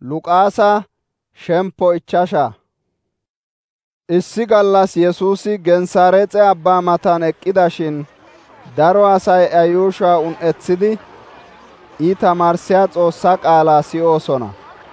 Luqaasa shempo ichchasha. Issi gallas Yesuusi Gensaareexe abbaa matan eqqidashin daro asay a yuushuwa un7eththidi I tamaarssiya Xoossaa qaalaa siyoosona.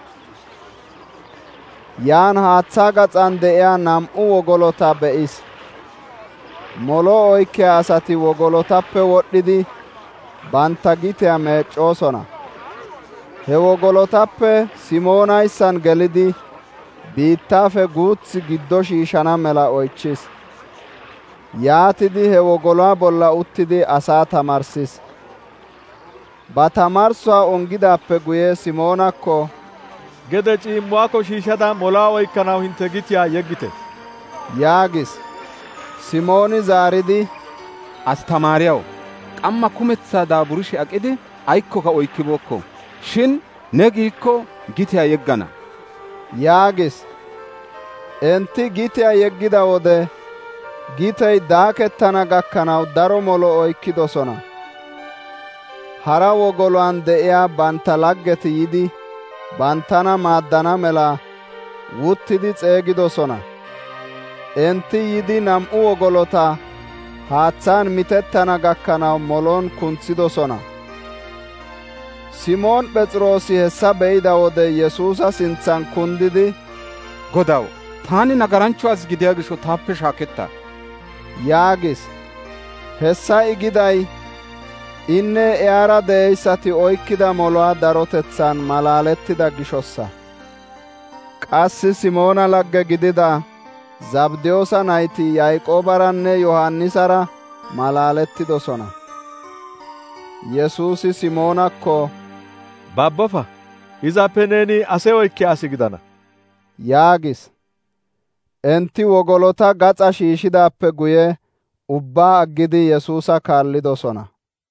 Yaan haaththaa gaxan de'iyaa 2 wogolota be'is. Molo oykkiya asati wogolotappe wodhdhidi bantta gitiyaa meeccoosona. He wogolotappe Simoonayssan gelidi biittaafe guuts giddo shiishana mela oychchis. Yaatidi he wogoluwaa bolla uttidi asaa tamaarsis. Ba tamaarsuwaa ongidaappe guye Simoonakko, «Gede ciimmuwaakko shiishada molaa oykkanaw hintte gitiyaa yeggite» yaagis. Simooni zaaridi, «Astamaariyaw, qamma kumetsaa daaburishe aqidi aykkoka oykkibookko. Shin ne giikko gitiyaa yeggana» yaagis. Enti gitiyaa yeggida wode gitey daakettana gakkanaw daro molo oykkidosona. Hara wogoluwaan de'iyaa bantta laggeti yidi banttana maaddana mela wuttidi xeegidosona. Enti yidi 2 wogolota haaththaan mitettana gakkanaw molon kunththidosona. Simoon Phexroosi hessa be'ida wode Yesuusa sintsan kundidi, «Godaw, taani nagaranchcho as gidiyaa gisho taappe shaaketta» yaagis. Hessa I giday inne iyara de'eyssati oykkida moluwaa darotetsan malaalettida gishossa. Qassi Simoona lagge gidida Zabdiyoosa nayti Yaaqoobaranne Yohannisara malaalettidosona. Yesuusi Simoonakko, «Babbofa, izappe neeni ase oykkiya asi gidana» yaagis. Enti wogolota gaxa shiishidaappe guye ubbaa aggidi Yesuusa kaallidosona.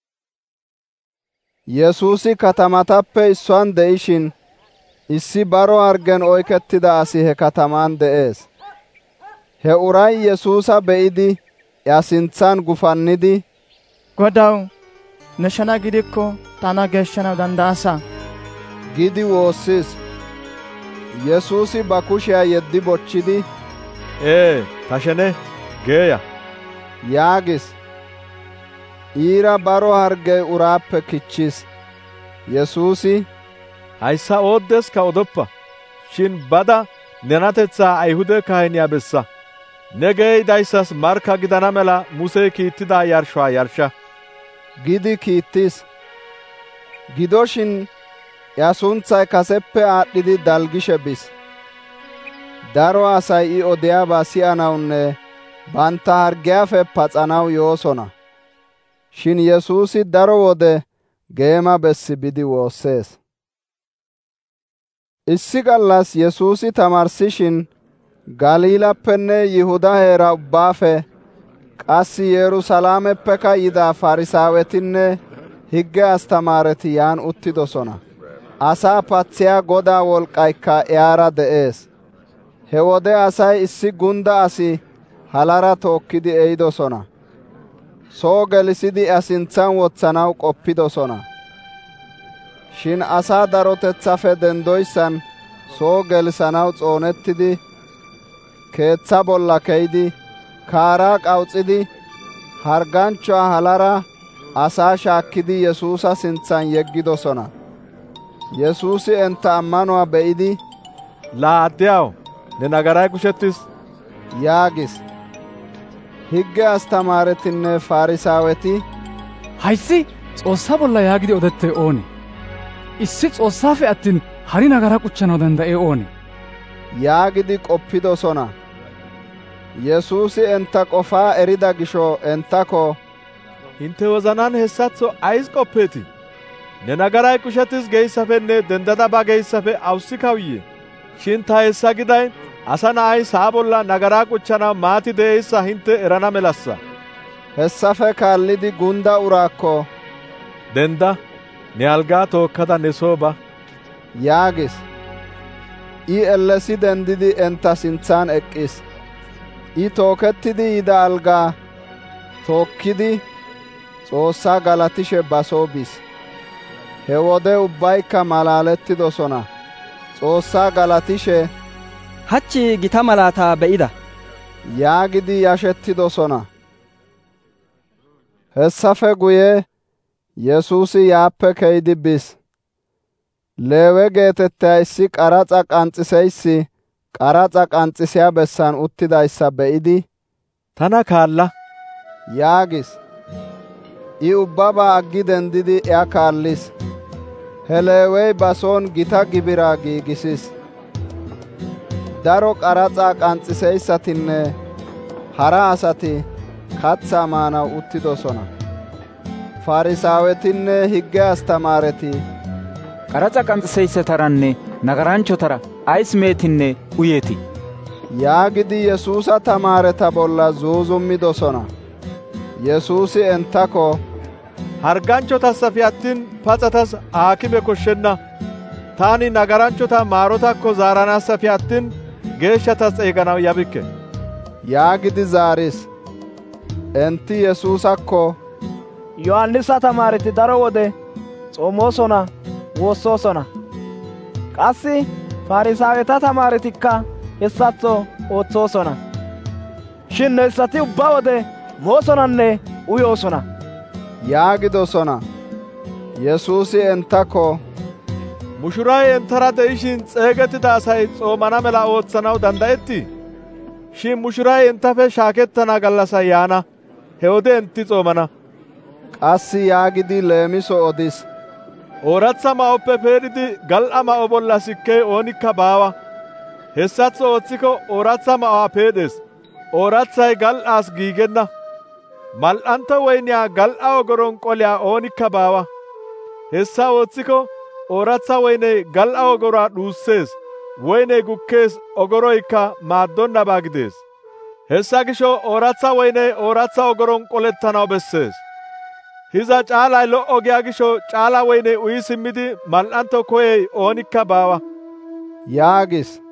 Yesuusi katamatappe issuwan de'ishin issi baro hargen oykettida asi he katamaan de'ees. He uray Yesuusa be'idi iya sintsan gufannidi, «Godaw, ne shana gidikko tana geeshshanaw danda'asa» gidi woossis. Yesuusi ba kushiyaa yeddi bochchidi, ta shene geeya» yaagis. Iira baro hargey uraappe kichchis. Yesuusi, «Hayssa ooddeska odoppa, shin bada nenatetsaa Ayhude kahiniyaa bessa. Ne geeyidayssas markka gidana mela Musey kiittida yarshuwaa yarsha» gidi kiittis. Gidoshin iya sunthay kaseppe aadhdhidi dalgishe bis. Daro asay I odiyaabaa siyanawunne bantta hargiyaafe paxanaw yoosona. Shin Yesuusi daro wode geema bessi bidi woossees. Issi gallas Yesuusi tamaarsishin Galiilappenne Yihuda heera ubbaafe qassi Yerusalaameppekka yida Farisaawetinne higge astamaareti yaan uttidosona. Asaa pathiyaa Godaa wolqqaykka iyara de'ees. He wode asay issi gunda asi halara tookkidi ehidosona. Soo gelisidi iya sintsan wothanaw qoppidosona. Shin asaa darotetsafe dendoyssan soo gelisanaw xoonettidi keeththa bolla keyidi kaaraa qawuxidi harganchuwaa halara asaa shaakkidi Yesuusa sintsan yeggidosona. Yesuusi enta ammanuwaa be'idi, «Laa addiyaw, ne nagaray kushettis» yaagis. Higge astamaaretinne Farisaaweti, «Hayssi Xoossaa bolla yaagidi odettey oonee? Issi Xoossaafe attin hari nagara quchchanaw danda'ee oonee?» yaagidi qoppidosona. Yesuusi enta qofaa erida gisho entako, «Hintte wozanan hessatho ays qoppeetii? Ne nagaray kushettis geyssafenne dendada ba geyssafe awussi kawuyee? Shin ta hessa giday asa na'ay sa'a bolla nagaraa quchchanaw maati de'eyssa hintte erana melassa» Hessafe kaallidi gunda uraakko, «Denda, ne algaa tookkada ne soo ba» yaagis. I ellesi dendidi enta sintsan eqqis. I tookettidi yida algaa tookkidi Xoossaa galatishe ba soo bis. He wode ubbaykka malaalettidosona. Xoossaa galatishe, hachchi gita malaataa be'ida yaagidi yashettidosona. Hessafe guye Yesuusi yaappe keydi bis. Leewe geetettiya issi qaraxa qanxxiseyssi qaraxa qanxxisiya bessan uttidayssa be'idi, tana kaalla yaagis. I ubbabaa aggi dendidi iya kaallis. He Leewey ba soon gita gibiraa giigisis. Daro qaraxa qanxxiseyssatinne hara asati kathaa maanaw uttidosona. Farisaawetinne higge astamaareti, qaraxa qanxxiseyssataranne nagaranchotara ays meetinne uyeeti? yaagidi Yesuusa tamaareta bolla zuuzummidosona. Yesuusi enttako, harganchotassafe attin paxatas aakime koshshenna. Taani nagaranchota maarotakko zaaranaassafe attin geeshshatas xeyganaw yabikke yaagidi zaaris. Enti Yesuusakko, Yohannisa tamaareti daro wode xomoosona woossoosona. Qassi Farisaaweta tamaaretikka hessatho ooththoosona. Shin hessati ubba wode moosonanne uyoosona yaagidosona. Yesuusi enttako, mushuray enttara de'ishin xeegettida asay xoomana mela ootsanaw danda'ettii? Shin mushuray entafe shaakettana gallasay yaana. He wode enti xoomana. Qassi yaagidi leemiso odis. Ooratha ma'oppe peedhidi gal"a ma'o bolla sikkey oonikka baawa. Hessatho ooththiko ooratha ma'uwaa peedhees. Oorathay gal"aas giigenna. Mal"anto woyniyaa gal"a ogoron qoliyaa oonikka baawa. Hessa ooththiko ooratha woyney gal"a ogoraa dhuussees. Woyney gukkees, ogoroykka maaddonnabaa gidees. Hessa gisho ooratha woyney ooratha ogoron qolettanaw bessees. Hiza caalay lo"o giya gisho caala woyney uyi simmidi mal"anto koyey oonikka baawa yaagis.